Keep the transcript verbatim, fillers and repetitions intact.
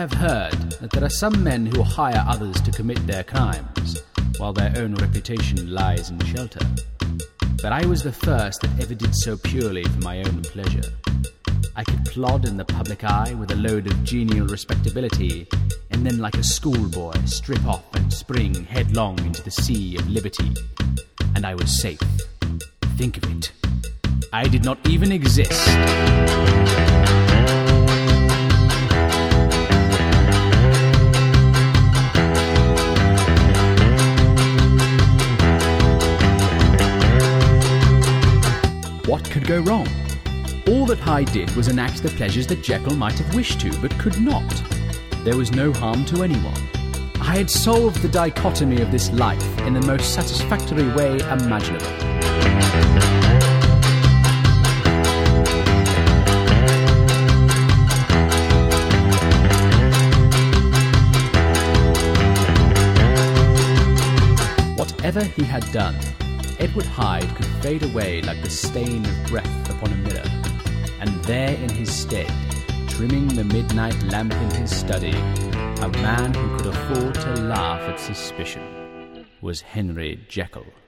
have heard that there are some men who hire others to commit their crimes, while their own reputation lies in shelter. But I was the first that ever did so purely for my own pleasure. I could plod in the public eye with a load of genial respectability, and then like a schoolboy strip off and spring headlong into the sea of liberty. And I was safe. Think of it. I did not even exist. What could go wrong? All that Hyde did was enact the pleasures that Jekyll might have wished to, but could not. There was no harm to anyone. I had solved the dichotomy of this life in the most satisfactory way imaginable. Whatever he had done, Edward Hyde could fade away like the stain of breath upon a mirror, and there in his stead, trimming the midnight lamp in his study, a man who could afford to laugh at suspicion was Henry Jekyll.